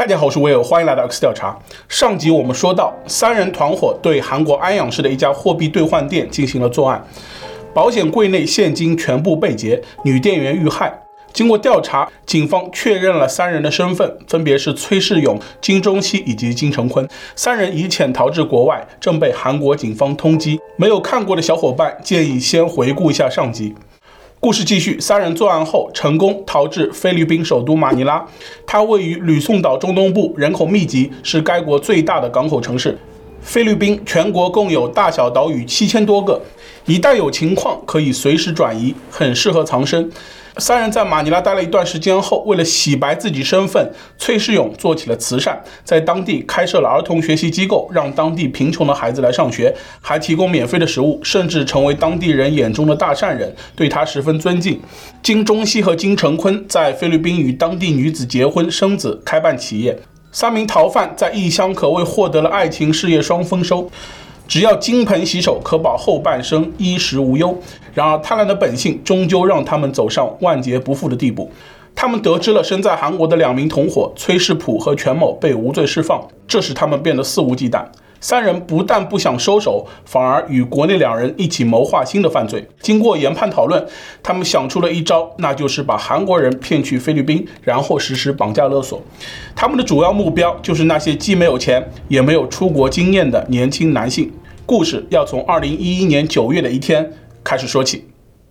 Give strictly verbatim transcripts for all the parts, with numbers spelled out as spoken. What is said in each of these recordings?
大家好，我是威尔，欢迎来到 X 调查。上集我们说到，三人团伙对韩国安阳市的一家货币兑换店进行了作案，保险柜内现金全部被劫，女店员遇害。经过调查，警方确认了三人的身份，分别是崔世勇、金钟熙以及金成坤。三人已潜逃至国外，正被韩国警方通缉。没有看过的小伙伴建议先回顾一下上集。故事继续，三人作案后成功逃至菲律宾首都马尼拉，它位于吕宋岛中东部，人口密集，是该国最大的港口城市。菲律宾全国共有大小岛屿七千多个，一旦有情况可以随时转移，很适合藏身。三人在马尼拉待了一段时间后，为了洗白自己身份，崔世勇做起了慈善，在当地开设了儿童学习机构，让当地贫穷的孩子来上学，还提供免费的食物，甚至成为当地人眼中的大善人，对他十分尊敬。金钟熙和金成坤在菲律宾与当地女子结婚生子，开办企业。三名逃犯在异乡可谓获得了爱情事业双丰收，只要金盆洗手，可保后半生衣食无忧。然而贪婪的本性终究让他们走上万劫不复的地步。他们得知了身在韩国的两名同伙崔世普和全某被无罪释放，这使他们变得肆无忌惮。三人不但不想收手，反而与国内两人一起谋划新的犯罪。经过研判讨论，他们想出了一招，那就是把韩国人骗去菲律宾，然后实施绑架勒索。他们的主要目标就是那些既没有钱也没有出国经验的年轻男性。故事要从二零一一年九月的一天开始说起。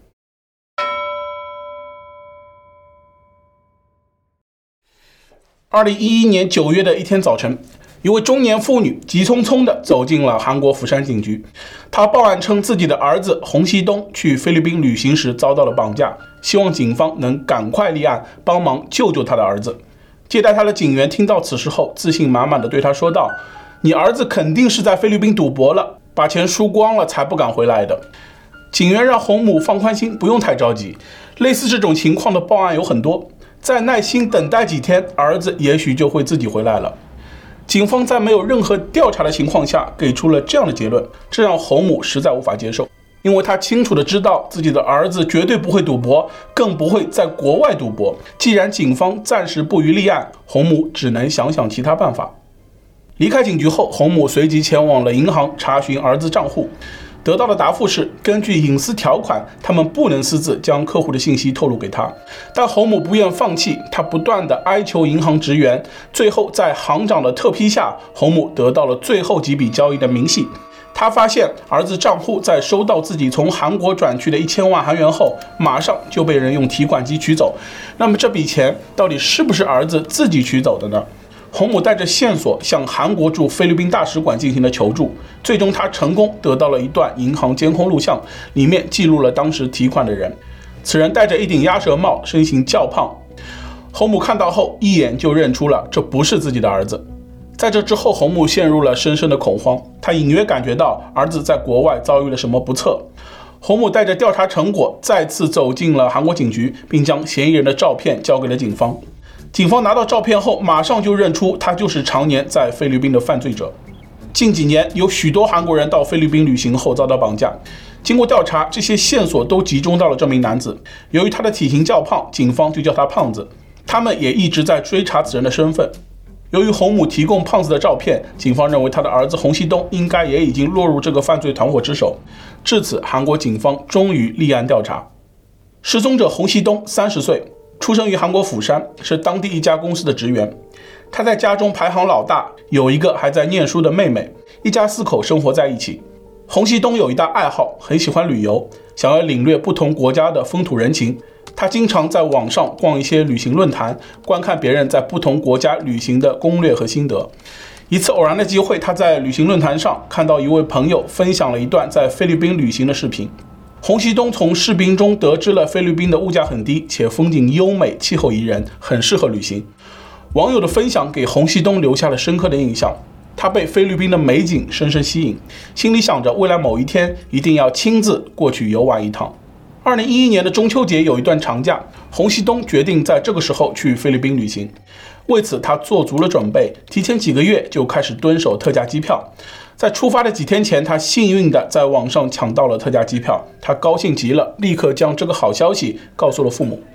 二零一一年九月的一天早晨，一位中年妇女急匆匆地走进了韩国釜山警局。她报案称自己的儿子洪熙东去菲律宾旅行时遭到了绑架，希望警方能赶快立案，帮忙救救她的儿子。接待她的警员听到此事后，自信满满地对她说道：“你儿子肯定是在菲律宾赌博了，把钱输光了才不敢回来的。”警员让洪母放宽心，不用太着急，类似这种情况的报案有很多，再耐心等待几天，儿子也许就会自己回来了。警方在没有任何调查的情况下给出了这样的结论，这让洪母实在无法接受，因为他清楚地知道自己的儿子绝对不会赌博，更不会在国外赌博。既然警方暂时不予立案，洪母只能想想其他办法。离开警局后，洪母随即前往了银行查询儿子账户，得到的答复是，根据隐私条款，他们不能私自将客户的信息透露给他。但洪母不愿放弃，他不断地哀求银行职员，最后在行长的特批下，洪母得到了最后几笔交易的明细。他发现儿子账户在收到自己从韩国转去的一千万韩元后，马上就被人用提款机取走。那么这笔钱到底是不是儿子自己取走的呢？洪母带着线索向韩国驻菲律宾大使馆进行了求助，最终他成功得到了一段银行监控录像，里面记录了当时提款的人。此人戴着一顶鸭舌帽，身形较胖。洪母看到后一眼就认出了这不是自己的儿子。在这之后，洪母陷入了深深的恐慌，她隐约感觉到儿子在国外遭遇了什么不测。洪母带着调查成果再次走进了韩国警局，并将嫌疑人的照片交给了警方。警方拿到照片后，马上就认出他就是常年在菲律宾的犯罪者。近几年有许多韩国人到菲律宾旅行后遭到绑架，经过调查，这些线索都集中到了这名男子。由于他的体型较胖，警方就叫他胖子。他们也一直在追查此人的身份。由于洪母提供胖子的照片，警方认为他的儿子洪熙东应该也已经落入这个犯罪团伙之手。至此，韩国警方终于立案调查。失踪者洪熙东三十岁，出生于韩国釜山，是当地一家公司的职员。他在家中排行老大，有一个还在念书的妹妹，一家四口生活在一起。洪熙东有一大爱好，很喜欢旅游，想要领略不同国家的风土人情。他经常在网上逛一些旅行论坛，观看别人在不同国家旅行的攻略和心得。一次偶然的机会，他在旅行论坛上看到一位朋友分享了一段在菲律宾旅行的视频。洪熙东从视频中得知了菲律宾的物价很低，且风景优美，气候宜人，很适合旅行。网友的分享给洪熙东留下了深刻的印象，他被菲律宾的美景深深吸引，心里想着未来某一天一定要亲自过去游玩一趟。二零一一年的中秋节有一段长假，洪熙东决定在这个时候去菲律宾旅行。为此他做足了准备，提前几个月就开始蹲守特价机票。在出发的几天前，他幸运地在网上抢到了特价机票，他高兴极了，立刻将这个好消息告诉了父母。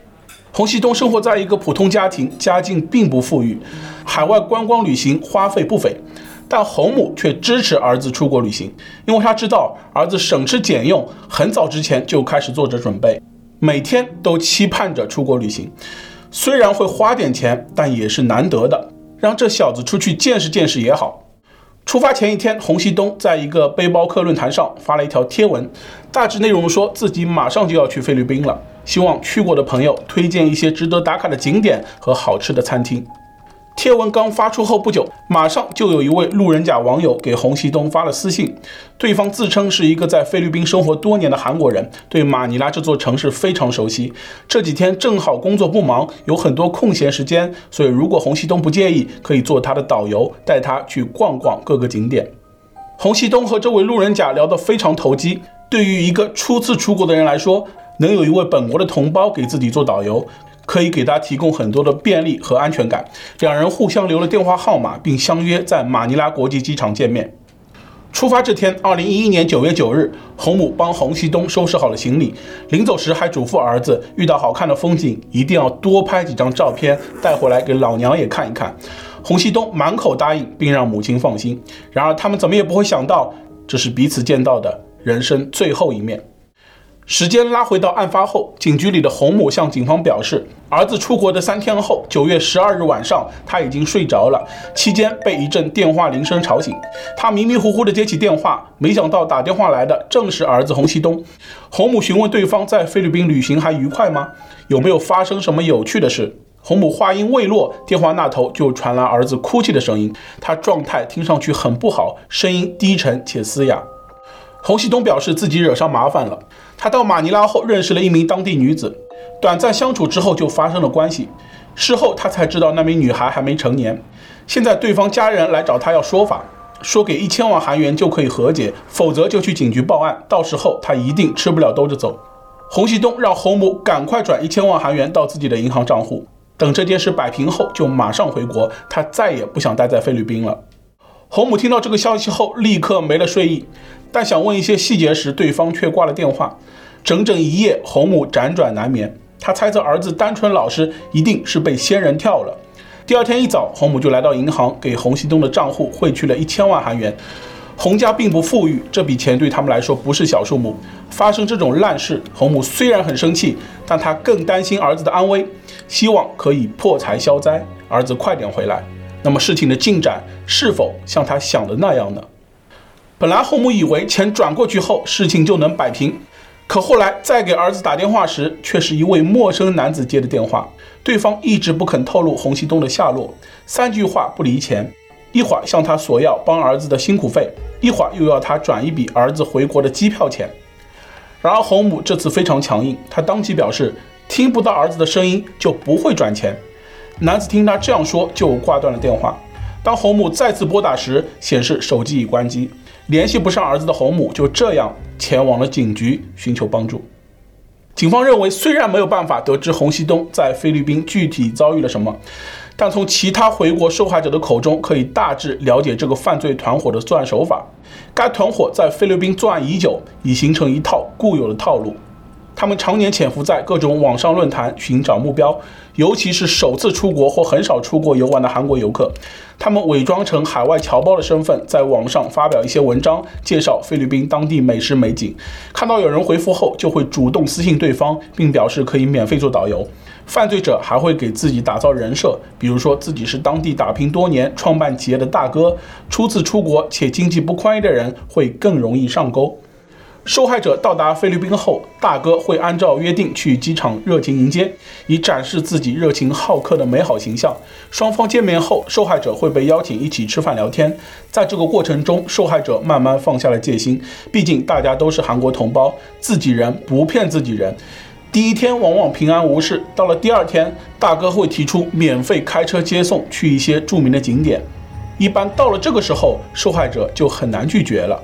洪熙东生活在一个普通家庭，家境并不富裕，海外观光旅行花费不菲，但洪母却支持儿子出国旅行，因为他知道儿子省吃俭用，很早之前就开始做着准备，每天都期盼着出国旅行。虽然会花点钱，但也是难得的，让这小子出去见识见识也好。出发前一天，洪熙东在一个背包客论坛上发了一条贴文，大致内容说自己马上就要去菲律宾了，希望去过的朋友推荐一些值得打卡的景点和好吃的餐厅。贴文刚发出后不久，马上就有一位路人甲网友给洪熙东发了私信，对方自称是一个在菲律宾生活多年的韩国人，对马尼拉这座城市非常熟悉，这几天正好工作不忙，有很多空闲时间，所以如果洪熙东不介意，可以做他的导游，带他去逛逛各个景点。洪熙东和这位路人甲聊得非常投机，对于一个初次出国的人来说，能有一位本国的同胞给自己做导游，可以给他提供很多的便利和安全感。两人互相留了电话号码，并相约在马尼拉国际机场见面。出发这天，二零一一年九月九日，洪母帮洪熙东收拾好了行李，临走时还嘱咐儿子，遇到好看的风景一定要多拍几张照片带回来给老娘也看一看。洪熙东满口答应，并让母亲放心。然而他们怎么也不会想到，这是彼此见到的人生最后一面。时间拉回到案发后，警局里的洪母向警方表示，儿子出国的三天后，九月十二日晚上，他已经睡着了，期间被一阵电话铃声吵醒。他迷迷糊糊地接起电话，没想到打电话来的正是儿子洪熙东。洪母询问对方在菲律宾旅行还愉快吗？有没有发生什么有趣的事？洪母话音未落，电话那头就传来儿子哭泣的声音，他状态听上去很不好，声音低沉且嘶哑。洪熙东表示自己惹上麻烦了，他到马尼拉后认识了一名当地女子，短暂相处之后就发生了关系。事后他才知道那名女孩还没成年，现在对方家人来找他要说法，说给一千万韩元就可以和解，否则就去警局报案，到时候他一定吃不了兜着走。洪熙东让洪母赶快转一千万韩元到自己的银行账户，等这件事摆平后就马上回国，他再也不想待在菲律宾了。洪母听到这个消息后立刻没了睡意，但想问一些细节时，对方却挂了电话。整整一夜，洪母辗转难眠，她猜测儿子单纯老实，一定是被仙人跳了。第二天一早，洪母就来到银行，给洪熙东的账户汇去了一千万韩元。洪家并不富裕，这笔钱对他们来说不是小数目。发生这种烂事，洪母虽然很生气，但她更担心儿子的安危，希望可以破财消灾，儿子快点回来。那么事情的进展是否像他想的那样呢？本来洪母以为钱转过去后事情就能摆平，可后来再给儿子打电话时，却是一位陌生男子接的电话，对方一直不肯透露洪熙东的下落，三句话不离钱，一会儿向他索要帮儿子的辛苦费，一会儿又要他转一笔儿子回国的机票钱。然而洪母这次非常强硬，他当即表示听不到儿子的声音就不会转钱。男子听他这样说，就挂断了电话。当洪母再次拨打时，显示手机已关机，联系不上儿子的洪母就这样前往了警局寻求帮助。警方认为，虽然没有办法得知洪熙东在菲律宾具体遭遇了什么，但从其他回国受害者的口中可以大致了解这个犯罪团伙的作案手法。该团伙在菲律宾作案已久，已形成一套固有的套路。他们常年潜伏在各种网上论坛寻找目标，尤其是首次出国或很少出国游玩的韩国游客。他们伪装成海外侨胞的身份，在网上发表一些文章，介绍菲律宾当地美食美景。看到有人回复后，就会主动私信对方，并表示可以免费做导游。犯罪者还会给自己打造人设，比如说自己是当地打拼多年、创办企业的大哥，初次出国且经济不宽裕的人会更容易上钩。受害者到达菲律宾后，大哥会按照约定去机场热情迎接，以展示自己热情好客的美好形象。双方见面后，受害者会被邀请一起吃饭聊天。在这个过程中，受害者慢慢放下了戒心，毕竟大家都是韩国同胞，自己人不骗自己人。第一天往往平安无事，到了第二天，大哥会提出免费开车接送去一些著名的景点。一般到了这个时候，受害者就很难拒绝了。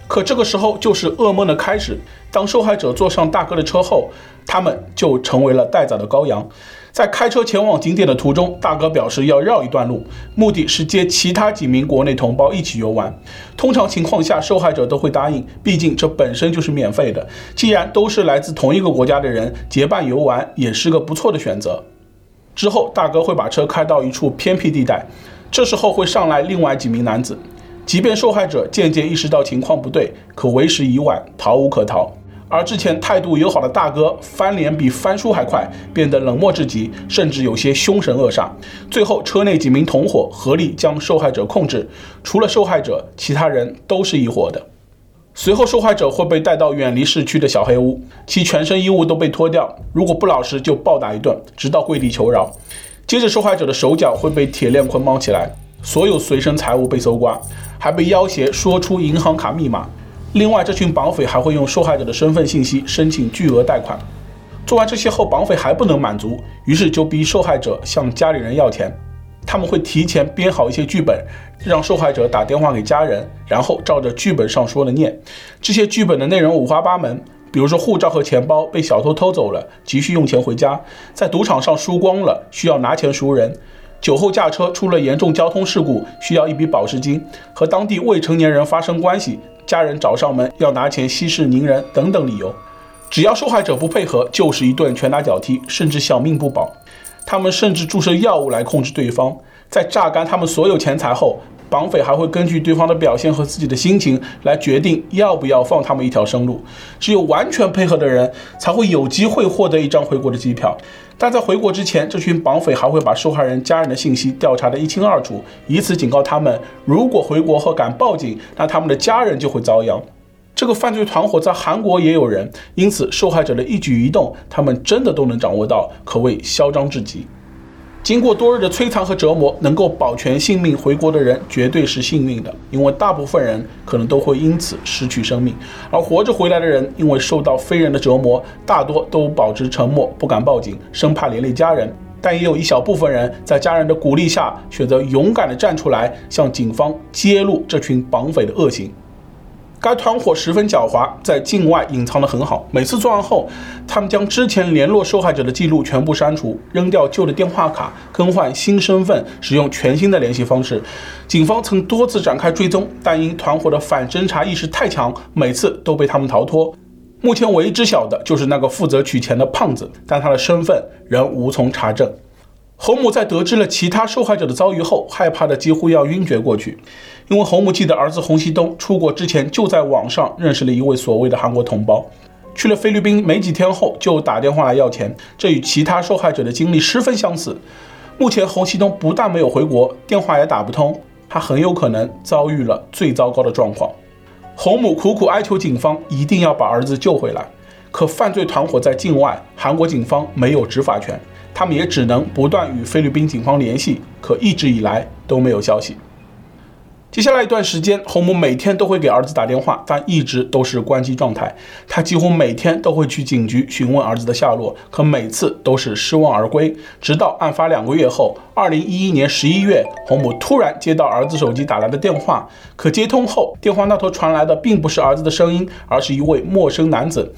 可这个时候就是噩梦的开始。当受害者坐上大哥的车后，他们就成为了待宰的羔羊。在开车前往景点的途中，大哥表示要绕一段路，目的是接其他几名国内同胞一起游玩。通常情况下，受害者都会答应，毕竟这本身就是免费的。既然都是来自同一个国家的人，结伴游玩也是个不错的选择。之后，大哥会把车开到一处偏僻地带，这时候会上来另外几名男子。即便受害者渐渐意识到情况不对，可为时已晚，逃无可逃。而之前态度友好的大哥翻脸比翻书还快，变得冷漠至极，甚至有些凶神恶煞。最后，车内几名同伙合力将受害者控制，除了受害者，其他人都是一伙的。随后，受害者会被带到远离市区的小黑屋，其全身衣物都被脱掉，如果不老实就暴打一顿，直到跪地求饶。接着，受害者的手脚会被铁链捆绑起来，所有随身财物被搜刮，还被要挟说出银行卡密码。另外，这群绑匪还会用受害者的身份信息申请巨额贷款。做完这些后，绑匪还不能满足，于是就逼受害者向家里人要钱。他们会提前编好一些剧本，让受害者打电话给家人，然后照着剧本上说的念。这些剧本的内容五花八门，比如说护照和钱包被小偷偷走了，急需用钱回家；在赌场上输光了，需要拿钱赎人；酒后驾车出了严重交通事故，需要一笔保释金；和当地未成年人发生关系，家人找上门要拿钱息事宁人等等理由。只要受害者不配合，就是一顿拳打脚踢，甚至小命不保。他们甚至注射药物来控制对方，在榨干他们所有钱财后，绑匪还会根据对方的表现和自己的心情来决定要不要放他们一条生路。只有完全配合的人才会有机会获得一张回国的机票。但在回国之前，这群绑匪还会把受害人家人的信息调查得一清二楚，以此警告他们，如果回国后敢报警，那他们的家人就会遭殃。这个犯罪团伙在韩国也有人，因此受害者的一举一动，他们真的都能掌握到，可谓嚣张至极。经过多日的摧残和折磨，能够保全性命回国的人绝对是幸运的，因为大部分人可能都会因此失去生命。而活着回来的人，因为受到非人的折磨，大多都保持沉默，不敢报警，生怕连累家人。但也有一小部分人在家人的鼓励下，选择勇敢地站出来，向警方揭露这群绑匪的恶行。该团伙十分狡猾，在境外隐藏得很好。每次作案后，他们将之前联络受害者的记录全部删除，扔掉旧的电话卡，更换新身份，使用全新的联系方式。警方曾多次展开追踪，但因团伙的反侦查意识太强，每次都被他们逃脱。目前唯一知晓的就是那个负责取钱的胖子，但他的身份仍无从查证。侯母在得知了其他受害者的遭遇后，害怕的几乎要晕厥过去，因为侯母记得儿子洪熙东出国之前就在网上认识了一位所谓的韩国同胞，去了菲律宾没几天后就打电话来要钱，这与其他受害者的经历十分相似。目前洪熙东不但没有回国，电话也打不通，他很有可能遭遇了最糟糕的状况。侯母苦苦哀求警方一定要把儿子救回来，可犯罪团伙在境外，韩国警方没有执法权，他们也只能不断与菲律宾警方联系，可一直以来都没有消息。接下来一段时间，侯母每天都会给儿子打电话，但一直都是关机状态。他几乎每天都会去警局询问儿子的下落，可每次都是失望而归。直到案发两个月后，二零一一年十一月，侯母突然接到儿子手机打来的电话，可接通后，电话那头传来的并不是儿子的声音，而是一位陌生男子。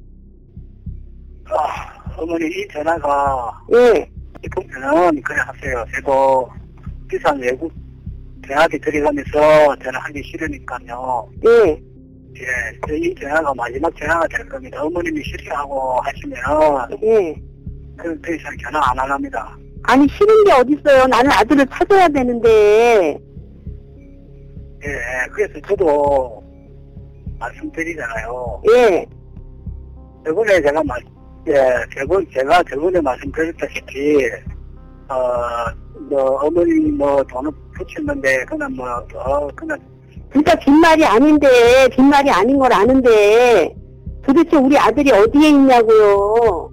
어머니 이 전화가 예. 이통편은 그래 하세요. 저도 비싼 외국 대학에 들어가면서 전화하기 싫으니까요. 예. 예, 이 전화가 마지막 전화가 될 겁니다. 어머님이 싫어하고 하시면 예. 그, 더 이상 전화 안 하랍니다. 아니 싫은 게 어딨어요. 나는 아들을 찾아야 되는데. 예, 그래서 저도 말씀드리잖아요. 예. 저번에 제가 말 예, 저번, 제가 저번에 말씀드렸다시피, 어, 뭐, 어머니 뭐 돈을 붙였는데, 그냥 뭐, 어, 그냥. 진짜 빈말이 아닌데, 빈말이 아닌 걸 아는데, 도대체 우리 아들이 어디에 있냐고요.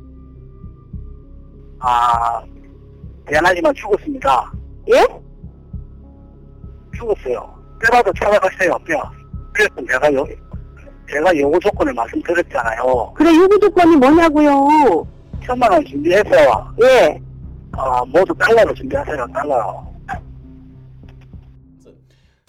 아, 미안하지만 죽었습니다. 예? 죽었어요. 뼈라도 찾아갔어요, 뼈. 그래서 제가 요, 제가 요구 조건을 말씀드렸잖아요. 그래, 요구 조건이 뭐냐고요. 천만 원 준비해서, 예. 어, 모두 달러로 준비하세요, 달러로.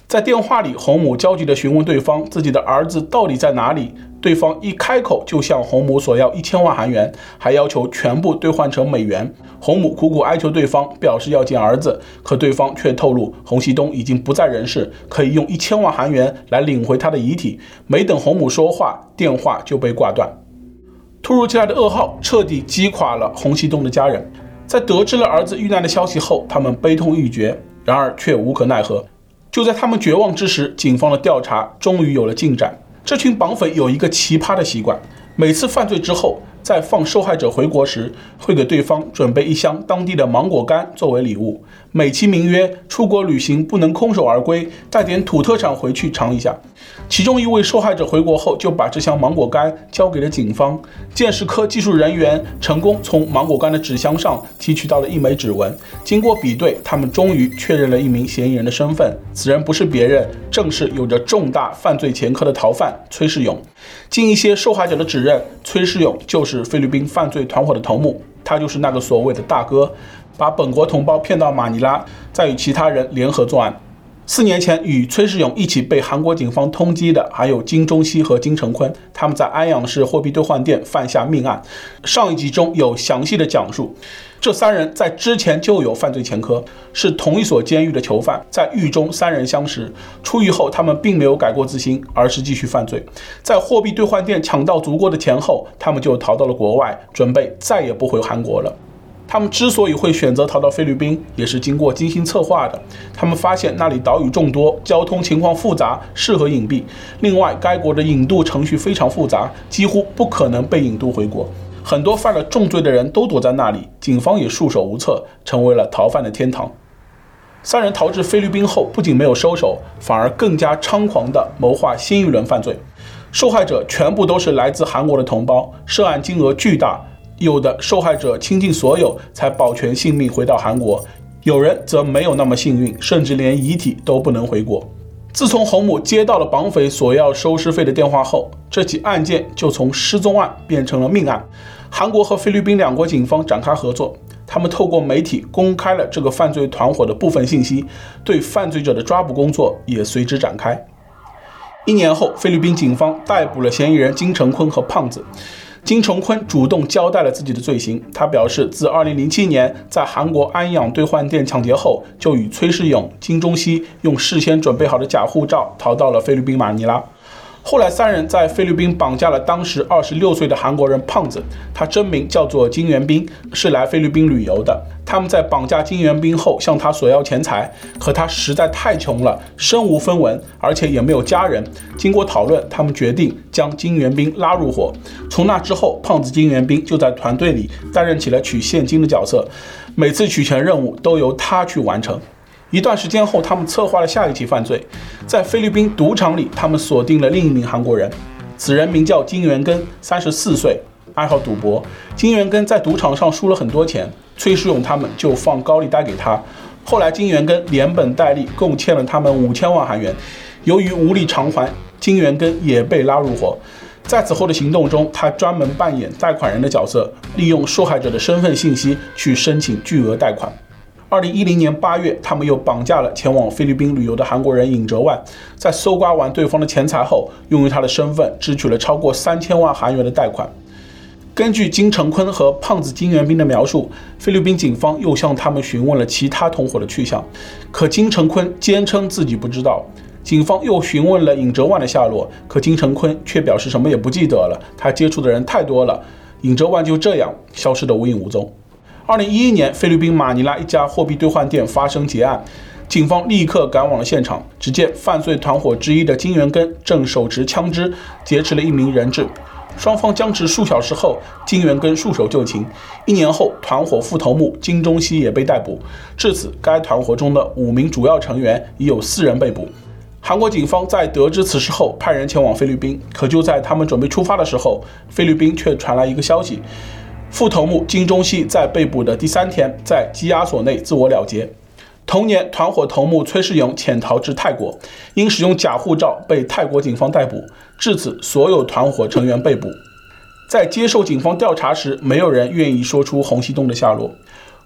在电话里，洪母焦急地询问对方自己的儿子到底在哪里，对方一开口就向洪母索要一千万韩元，还要求全部兑换成美元。洪母苦苦哀求对方，表示要见儿子，可对方却透露洪熙东已经不在人世，可以用一千万韩元来领回他的遗体。没等洪母说话，电话就被挂断。突如其来的噩耗彻底击垮了洪熙东的家人，在得知了儿子遇难的消息后，他们悲痛欲绝，然而却无可奈何。就在他们绝望之时，警方的调查终于有了进展。这群绑匪有一个奇葩的习惯，每次犯罪之后，在放受害者回国时，会给对方准备一箱当地的芒果干作为礼物，美其名曰出国旅行不能空手而归，带点土特产回去尝一下。其中一位受害者回国后，就把这箱芒果干交给了警方。鉴识科技术人员成功从芒果干的纸箱上提取到了一枚指纹，经过比对，他们终于确认了一名嫌疑人的身份。此人不是别人，正是有着重大犯罪前科的逃犯崔世勇。经一些受害者的指认，崔世勇就是菲律宾犯罪团伙的头目，他就是那个所谓的大哥，把本国同胞骗到马尼拉，再与其他人联合作案。四年前与崔世勇一起被韩国警方通缉的还有金钟熙和金成坤，他们在安阳市货币兑换店犯下命案。上一集中有详细的讲述，这三人在之前就有犯罪前科，是同一所监狱的囚犯，在狱中三人相识，出狱后他们并没有改过自新，而是继续犯罪。在货币兑换店抢到足够的钱后，他们就逃到了国外，准备再也不回韩国了。他们之所以会选择逃到菲律宾，也是经过精心策划的。他们发现那里岛屿众多，交通情况复杂，适合隐蔽。另外，该国的引渡程序非常复杂，几乎不可能被引渡回国。很多犯了重罪的人都躲在那里，警方也束手无策，成为了逃犯的天堂。三人逃至菲律宾后，不仅没有收手，反而更加猖狂地谋划新一轮犯罪。受害者全部都是来自韩国的同胞，涉案金额巨大。有的受害者倾尽所有才保全性命回到韩国，有人则没有那么幸运，甚至连遗体都不能回国。自从洪母接到了绑匪索要收尸费的电话后，这起案件就从失踪案变成了命案。韩国和菲律宾两国警方展开合作，他们透过媒体公开了这个犯罪团伙的部分信息，对犯罪者的抓捕工作也随之展开。一年后，菲律宾警方逮捕了嫌疑人金成坤和胖子。金成坤主动交代了自己的罪行，他表示自二零零七年在韩国安阳兑换店抢劫后，就与崔世勇、金钟熙用事先准备好的假护照逃到了菲律宾马尼拉。后来三人在菲律宾绑架了当时二十六岁的韩国人胖子，他真名叫做金元彬，是来菲律宾旅游的。他们在绑架金元彬后向他索要钱财，可他实在太穷了，身无分文，而且也没有家人。经过讨论，他们决定将金元彬拉入伙。从那之后，胖子金元彬就在团队里担任起了取现金的角色，每次取钱任务都由他去完成。一段时间后，他们策划了下一起犯罪。在菲律宾赌场里，他们锁定了另一名韩国人，此人名叫金元根，三十四岁，爱好赌博。金元根在赌场上输了很多钱，崔世勇他们就放高利贷给他。后来金元根连本带利共欠了他们五千万韩元，由于无力偿还，金元根也被拉入伙。在此后的行动中，他专门扮演贷款人的角色，利用受害者的身份信息去申请巨额贷款。二零一零年八月，他们又绑架了前往菲律宾旅游的韩国人尹哲万，在搜刮完对方的钱财后，用于他的身份支取了超过三千万韩元的贷款。根据金成坤和胖子金元彬的描述，菲律宾警方又向他们询问了其他同伙的去向，可金成坤坚称自己不知道。警方又询问了尹哲万的下落，可金成坤却表示什么也不记得了，他接触的人太多了，尹哲万就这样消失得无影无踪。二零一一年，菲律宾马尼拉一家货币兑换店发生劫案，警方立刻赶往了现场。只见犯罪团伙之一的金元根正手持枪支劫持了一名人质，双方僵持数小时后，金元根束手就擒。一年后，团伙副头目金钟熙也被逮捕。至此，该团伙中的五名主要成员已有四人被捕。韩国警方在得知此事后，派人前往菲律宾，可就在他们准备出发的时候，菲律宾却传来一个消息。副头目金钟熙在被捕的第三天，在羁押所内自我了结。同年，团伙头目崔世勇潜逃至泰国，因使用假护照被泰国警方逮捕。至此，所有团伙成员被捕。在接受警方调查时，没有人愿意说出洪熙东的下落。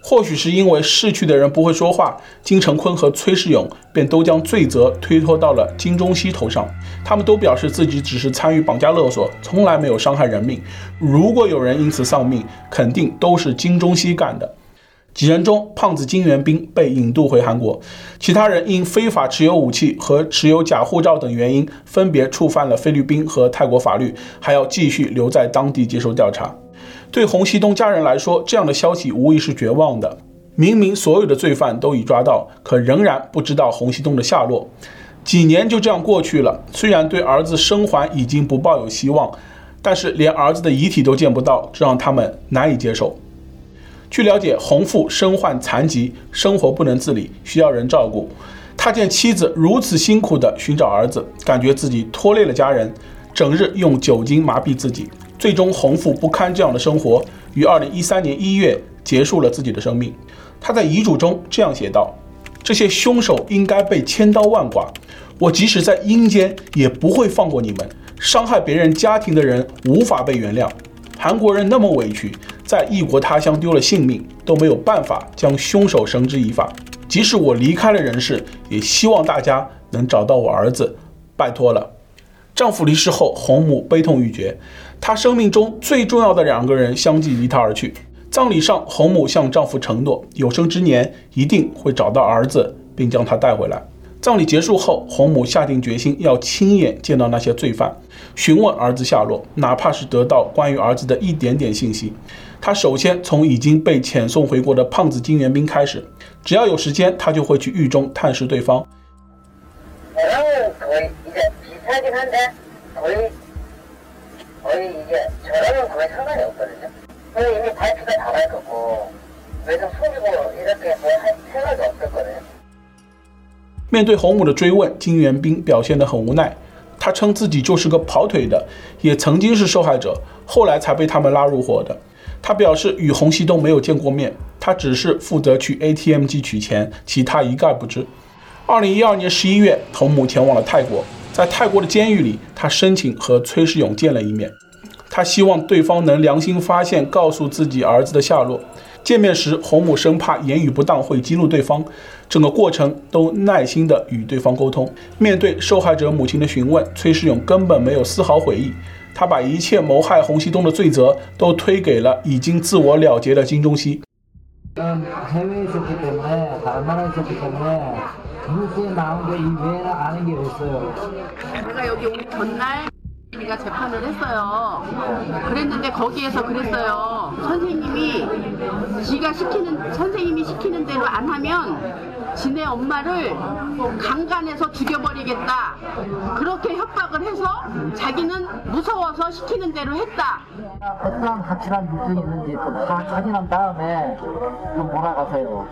或许是因为逝去的人不会说话，金成坤和崔世勇便都将罪责推脱到了金钟锡头上。他们都表示自己只是参与绑架勒索，从来没有伤害人命。如果有人因此丧命，肯定都是金钟锡干的。几人中，胖子金元彬被引渡回韩国，其他人因非法持有武器和持有假护照等原因，分别触犯了菲律宾和泰国法律，还要继续留在当地接受调查。对洪熙东家人来说，这样的消息无疑是绝望的。明明所有的罪犯都已抓到，可仍然不知道洪熙东的下落。几年就这样过去了，虽然对儿子生还已经不抱有希望，但是连儿子的遗体都见不到，这让他们难以接受。据了解，洪父身患残疾，生活不能自理，需要人照顾。他见妻子如此辛苦地寻找儿子，感觉自己拖累了家人，整日用酒精麻痹自己。最终，洪父不堪这样的生活，于二零一三年一月结束了自己的生命。他在遗嘱中这样写道：这些凶手应该被千刀万剐，我即使在阴间也不会放过你们。伤害别人家庭的人无法被原谅。韩国人那么委屈，在异国他乡丢了性命，都没有办法将凶手绳之以法。即使我离开了人世，也希望大家能找到我儿子，拜托了。丈夫离世后，洪母悲痛欲绝，她生命中最重要的两个人相继离她而去。葬礼上，洪母向丈夫承诺，有生之年一定会找到儿子，并将他带回来。葬礼结束后，洪母下定决心要亲眼见到那些罪犯，询问儿子下落，哪怕是得到关于儿子的一点点信息。他首先從已經被遣送回國的胖子金元彬開始，只要有時間，他就會去獄中探視對方。 저랑은 거의 이제 비슷하긴 한데 거의 거의 이제 저랑은 거의 상관이 없거든요. 저는 이미 발표가 다 밝혔고 외상 속이고 이렇게 뭐 할 생각이 없었거든요. 面对洪母的追问，金元彬表现得很无奈。他称自己就是个跑腿的，也曾经是受害者，后来才被他们拉入伙的。他表示与洪熙东没有见过面，他只是负责去 A T M 机取钱，其他一概不知。二零一二年十一月，洪母前往了泰国，在泰国的监狱里，他申请和崔世勇见了一面。他希望对方能良心发现，告诉自己儿子的下落。见面时，洪母生怕言语不当会激怒对方，整个过程都耐心地与对方沟通。面对受害者母亲的询问，崔世勇根本没有丝毫悔意，他把一切谋害洪熙东的罪责都推给了已经自我了结的金钟锡。 음, 해외에 있었기 때문에 다른 나라에 있었기 때문에 뉴스에 나온 게 이외에는 아는 게 없어요. 제가 여기 오기 전날 우리가 재판을 했어요. 그랬는데 거기에서 그랬어요. 선생님이 지가 시키는 선생님이 시키는 대로 안 하면 지네 엄마를 강간해서 죽여버리겠다. 그렇게 협박을 해서 자기는 무서워서 시키는 대로 했다. 어떠한 확실한 물증이 있는지 다 확인한 다음에 좀 몰아가세요.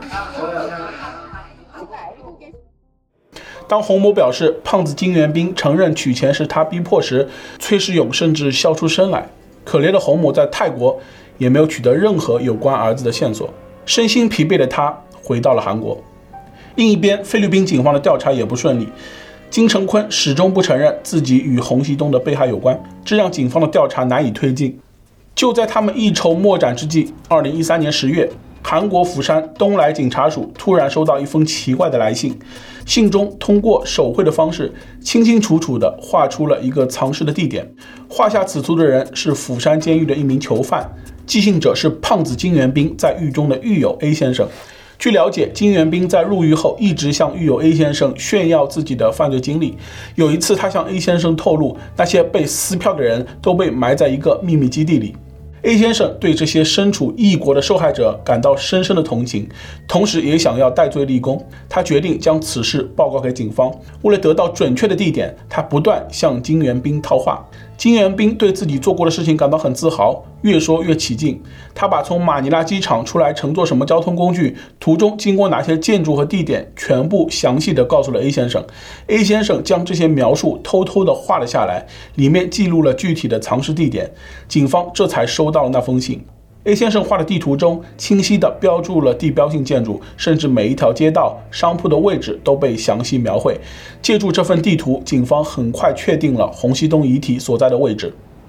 当洪某表示胖子金元彬承认取钱是他逼迫时，崔世勇甚至笑出声来。可怜的洪某在泰国也没有取得任何有关儿子的线索，身心疲惫的他回到了韩国。另一边，菲律宾警方的调查也不顺利，金成坤始终不承认自己与洪熙东的被害有关，这让警方的调查难以推进。就在他们一筹莫展之际，二零一三年十月。 韩国釜山东来警察署突然收到一封奇怪的来信，信中通过手绘的方式，清清楚楚地画出了一个藏尸的地点。画下此图的人是釜山监狱的一名囚犯，寄信者是胖子金元彬在狱中的狱友 A 先生。据了解，金元彬在入狱后一直向狱友 A 先生炫耀自己的犯罪经历。有一次，他向 A 先生透露，那些被撕票的人都被埋在一个秘密基地里。 A 先生对这些身处异国的受害者感到深深的同情，同时也想要戴罪立功。他决定将此事报告给警方。为了得到准确的地点，他不断向金元彬套话。金元彬对自己做过的事情感到很自豪，越说越起劲。他把从马尼拉机场出来乘坐什么交通工具，途中经过哪些建筑和地点，全部详细的告诉了 A 先生。A 先生将这些描述偷偷的画了下来，里面记录了具体的藏尸地点。警方这才收到了那封信。 A 先生画的地图中清晰地标注了地标性建筑，甚至每一条街道、商铺的位置都被详细描绘。借助这份地图，警方很快确定了洪熙东遗体所在的位置。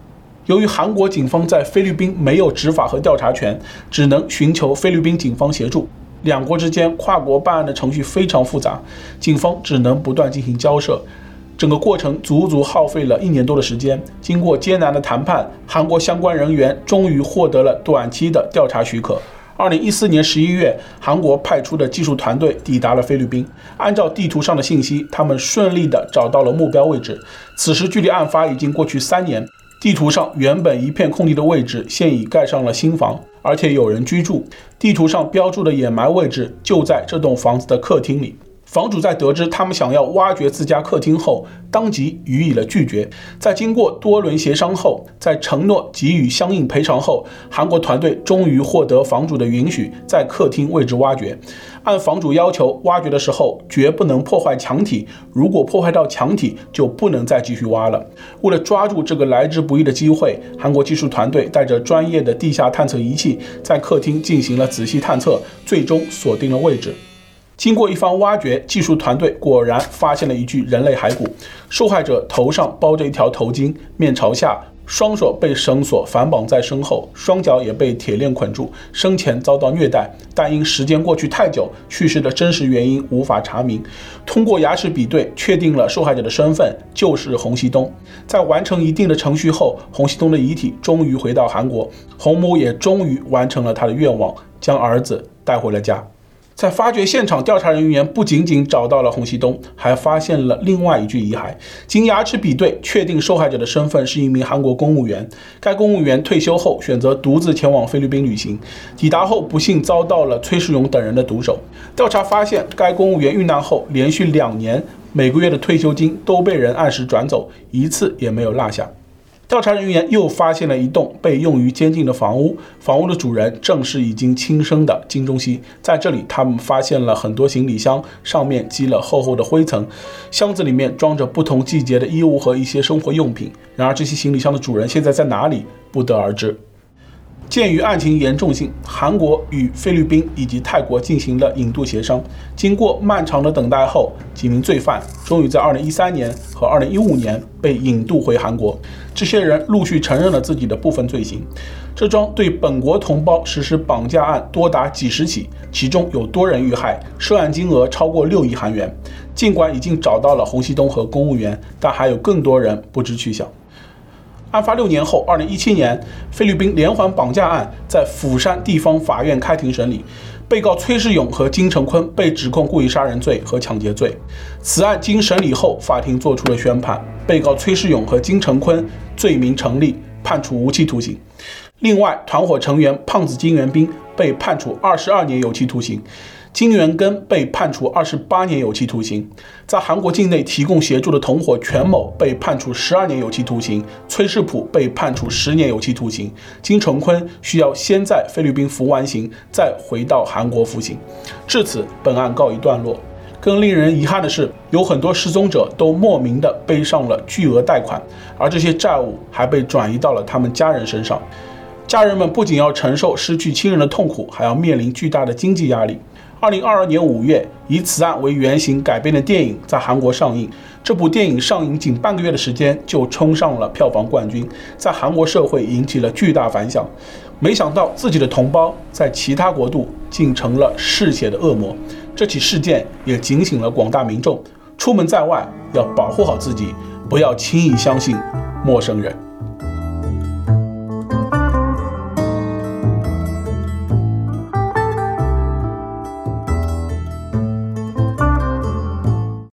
由于韩国警方在菲律宾没有执法和调查权，只能寻求菲律宾警方协助。两国之间跨国办案的程序非常复杂，警方只能不断进行交涉。整个过程足足耗费了一年多的时间。经过艰难的谈判，韩国相关人员终于获得了短期的调查许可。二零一四年十一月，韩国派出的技术团队抵达了菲律宾。按照地图上的信息，他们顺利地找到了目标位置。此时距离案发已经过去三年，地图上原本一片空地的位置现已盖上了新房，而且有人居住。地图上标注的掩埋位置就在这栋房子的客厅里。房主在得知他们想要挖掘自家客厅后，当即予以了拒绝。在经过多轮协商后，在承诺给予相应赔偿后，韩国团队终于获得房主的允许，在客厅位置挖掘。按房主要求，挖掘的时候绝不能破坏墙体，如果破坏到墙体，就不能再继续挖了。为了抓住这个来之不易的机会，韩国技术团队带着专业的地下探测仪器，在客厅进行了仔细探测，最终锁定了位置。经过一番挖掘，技术团队果然发现了一具人类骸骨。受害者头上包着一条头巾，面朝下，双手被绳索反绑在身后，双脚也被铁链捆住，生前遭到虐待，但因时间过去太久，去世的真实原因无法查明。通过牙齿比对，确定了受害者的身份就是洪熙东。在完成一定的程序后，洪熙东的遗体终于回到韩国，洪母也终于完成了他的愿望，将儿子带回了家。在发掘现场，调查人员不仅仅找到了洪熙东，还发现了另外一具遗骸。经牙齿比对，确定受害者的身份是一名韩国公务员。该公务员退休后选择独自前往菲律宾旅行，抵达后不幸遭到了崔世勇等人的毒手。调查发现，该公务员遇难后连续两年每个月的退休金都被人按时转走，一次也没有落下。调查人员又发现了一栋被用于监禁的房屋，房屋的主人正是已经轻生的金钟熙。在这里，他们发现了很多行李箱，上面积了厚厚的灰尘，箱子里面装着不同季节的衣物和一些生活用品。然而，这些行李箱的主人现在在哪里，不得而知。鉴于案情严重性，韩国与菲律宾以及泰国进行了引渡协商。经过漫长的等待后，几名罪犯终于在二零一三年和二零一五年被引渡回韩国。这些人陆续承认了自己的部分罪行。这桩对本国同胞实施绑架案多达几十起，其中有多人遇害，涉案金额超过六亿韩元。尽管已经找到了洪熙东和公务员，但还有更多人不知去向。案发六年后，二零一七年，菲律宾连环绑架案在釜山地方法院开庭审理，被告崔世勇和金成坤被指控故意杀人罪和抢劫罪。此案经审理后，法庭作出了宣判，被告崔世勇和金成坤罪名成立，判处无期徒刑。另外，团伙成员胖子金元彬被判处二十二年有期徒刑。金元根被判处二十八年有期徒刑，在韩国境内提供协助的同伙全某被判处十二年有期徒刑，崔世普被判处十年有期徒刑，金成坤需要先在菲律宾服完刑，再回到韩国服刑。至此，本案告一段落。更令人遗憾的是，有很多失踪者都莫名的背上了巨额贷款，而这些债务还被转移到了他们家人身上。家人们不仅要承受失去亲人的痛苦，还要面临巨大的经济压力。二零二二年五月，以此案为原型改编的电影在韩国上映。这部电影上映仅半个月的时间，就冲上了票房冠军，在韩国社会引起了巨大反响。没想到自己的同胞在其他国度竟成了嗜血的恶魔。这起事件也警醒了广大民众，出门在外要保护好自己，不要轻易相信陌生人。